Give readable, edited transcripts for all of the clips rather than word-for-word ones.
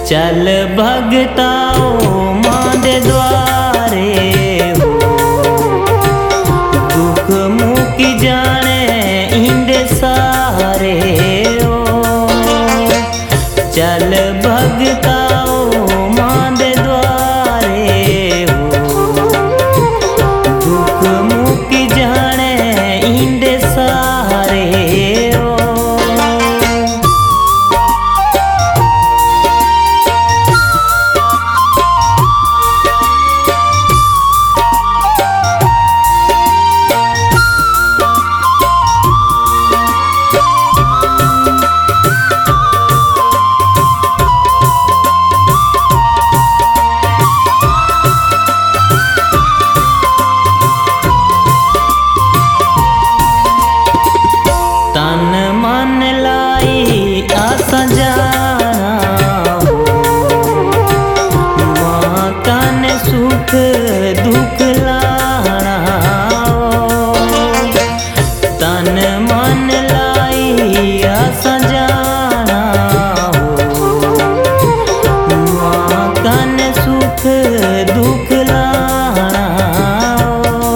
चल भगताओ मां दे द्वारे हो, दुख मुकी जाने इंदे सारे हो। चल भगताओ मां दे द्वारे हो, दुख मुकी जाने इंदे सारे हो। तन मन लाई आसा जाना हो, मां कन सुख दुख लाना हो। तन मन लाई आसा जाना हो, मां कन सुख दुख लाना हो।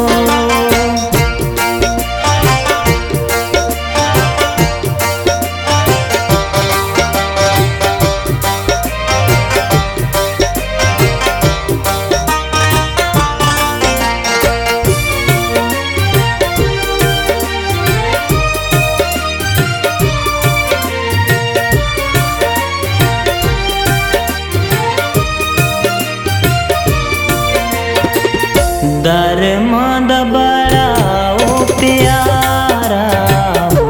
दर मां दा बड़ा ओ प्यारा हो,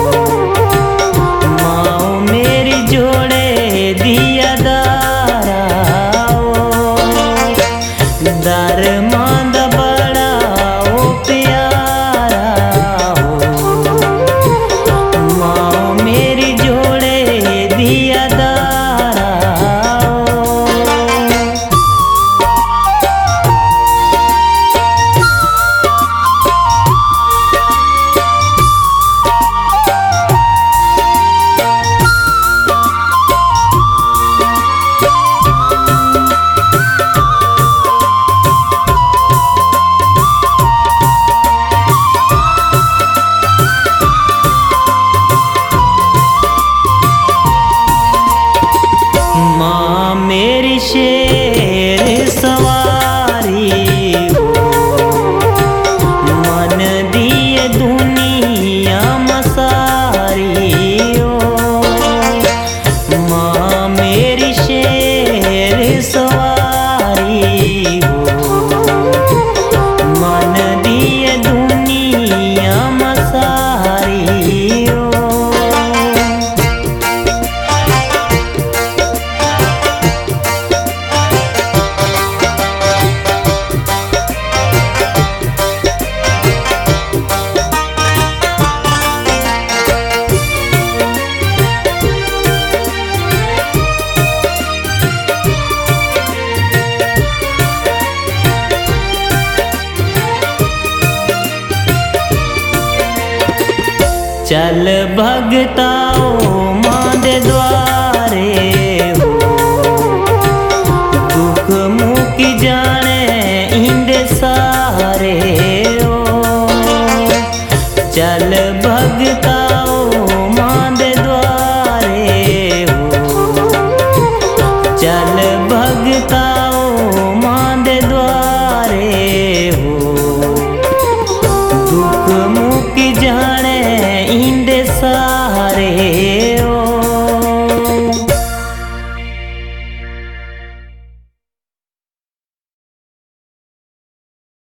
माओ मेरी जोड़े दिया दारा हो। दर मां दा बड़ा ओ प्यारा हो, माओ मेरी जोड़े दिया दारा हो। मां मेरी शेर सवारी हो, मन दिए दुनिया मसारी हो। मां मेरी शेर सवारी हो, मन दिए दुनिया मसारी हो। चल भगताओ मां दे द्वारे